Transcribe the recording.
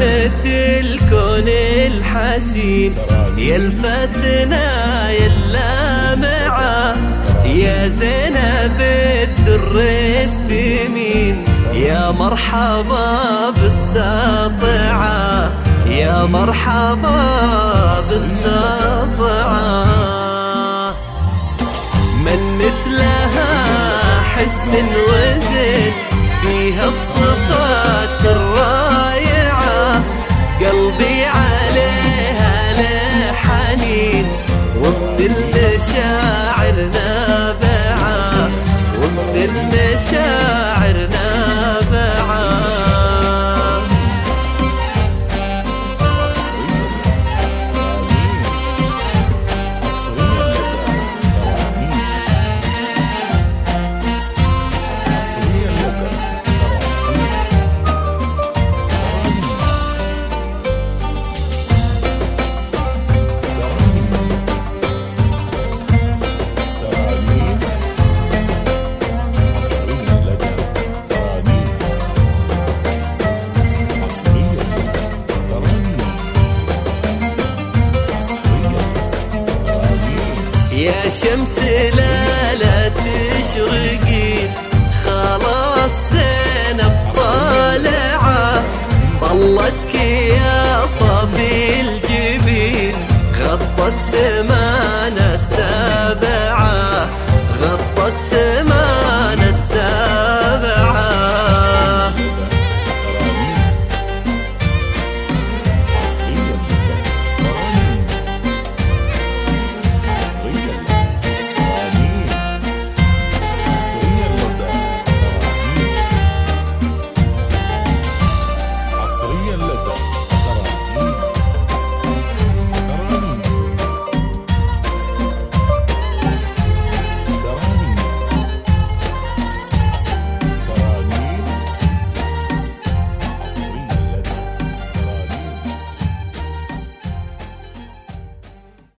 زينة الكون الحسين، يا الفتنا يا اللامعة، يا زينب الدر الثمين، يا مرحبا بالساطعة، يا مرحبا بالساطعة. من مثلها حسن وزن، فيها الصفات الرائعة، قلبي عليها له حنين، ومن المشاعر نابعة، ومن المشاعر نابعة. يا شمس لا تشرقين، خلاص زينب طالعة، ظلتك يا صافي الجبين، غطت زمان